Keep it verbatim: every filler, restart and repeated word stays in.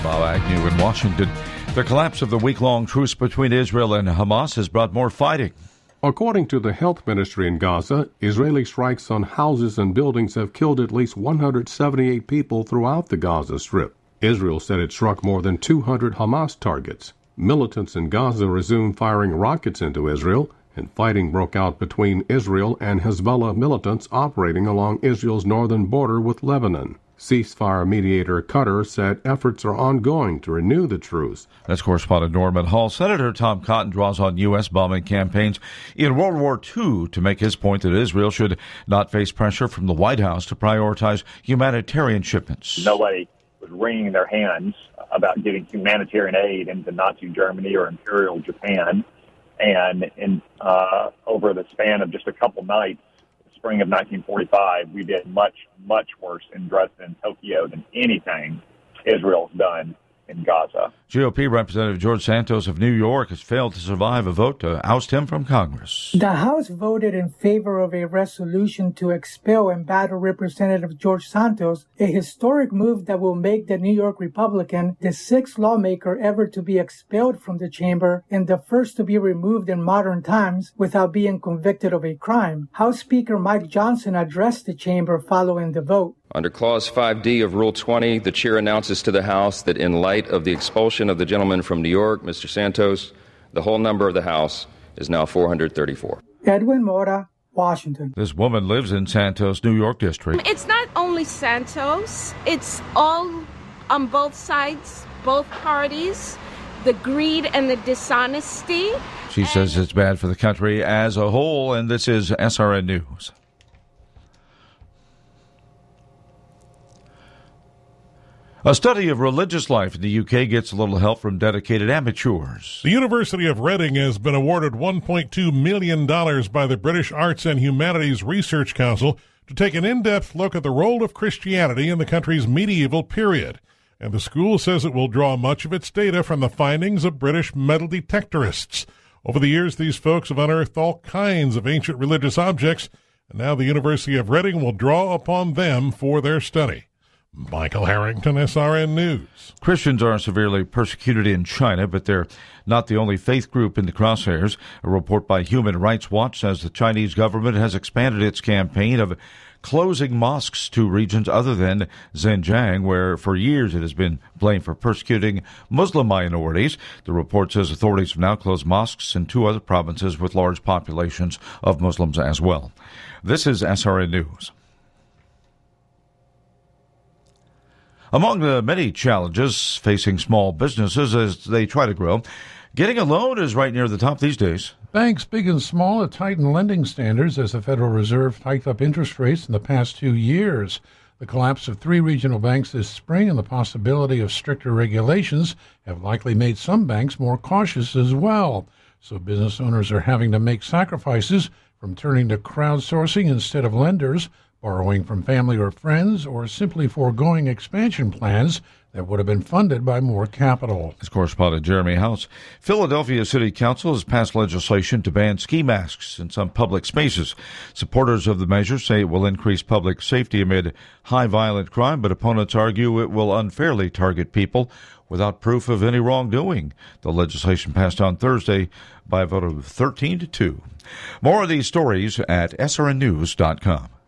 Bob Agnew in Washington. The collapse of the week-long truce between Israel and Hamas has brought more fighting. According to the health ministry in Gaza, Israeli strikes on houses and buildings have killed at least one hundred seventy-eight people throughout the Gaza Strip. Israel said it struck more than two hundred Hamas targets. Militants in Gaza resumed firing rockets into Israel, and fighting broke out between Israel and Hezbollah militants operating along Israel's northern border with Lebanon. Ceasefire mediator Qatar said efforts are ongoing to renew the truce. That's correspondent Norman Hall. Senator Tom Cotton draws on U S bombing campaigns in World War Two to make his point that Israel should not face pressure from the White House to prioritize humanitarian shipments. Nobody was wringing their hands about getting humanitarian aid into Nazi Germany or Imperial Japan. And in, uh, over the span of just a couple nights, spring of nineteen forty-five, we did much, much worse in Dresden and Tokyo than anything Israel's done in Gaza. G O P Representative George Santos of New York has failed to survive a vote to oust him from Congress. The House voted in favor of a resolution to expel embattled Representative George Santos, a historic move that will make the New York Republican the sixth lawmaker ever to be expelled from the chamber and the first to be removed in modern times without being convicted of a crime. House Speaker Mike Johnson addressed the chamber following the vote. Under Clause five D of Rule twenty, the chair announces to the House that in light of the expulsion of the gentleman from New York, Mister Santos, the whole number of the House is now four hundred thirty-four. Edwin Mora, Washington. This woman lives in Santos, New York district. It's not only Santos, it's all on both sides, both parties, the greed and the dishonesty. She says it's bad for the country as a whole, and this is S R N News. A study of religious life in the U K gets a little help from dedicated amateurs. The University of Reading has been awarded one point two million dollars by the British Arts and Humanities Research Council to take an in-depth look at the role of Christianity in the country's medieval period. And the school says it will draw much of its data from the findings of British metal detectorists. Over the years, these folks have unearthed all kinds of ancient religious objects, and now the University of Reading will draw upon them for their study. Michael Harrington, S R N News. Christians are severely persecuted in China, but they're not the only faith group in the crosshairs. A report by Human Rights Watch says the Chinese government has expanded its campaign of closing mosques to regions other than Xinjiang, where for years it has been blamed for persecuting Muslim minorities. The report says authorities have now closed mosques in two other provinces with large populations of Muslims as well. This is S R N News. Among the many challenges facing small businesses as they try to grow, getting a loan is right near the top these days. Banks big and small have tightened lending standards as the Federal Reserve hiked up interest rates in the past two years. The collapse of three regional banks this spring and the possibility of stricter regulations have likely made some banks more cautious as well. So business owners are having to make sacrifices, from turning to crowdsourcing instead of lenders, borrowing from family or friends, or simply foregoing expansion plans that would have been funded by more capital. As correspondent Jeremy House, Philadelphia City Council has passed legislation to ban ski masks in some public spaces. Supporters of the measure say it will increase public safety amid high violent crime, but opponents argue it will unfairly target people without proof of any wrongdoing. The legislation passed on Thursday by a vote of thirteen to two. More of these stories at S R N news dot com.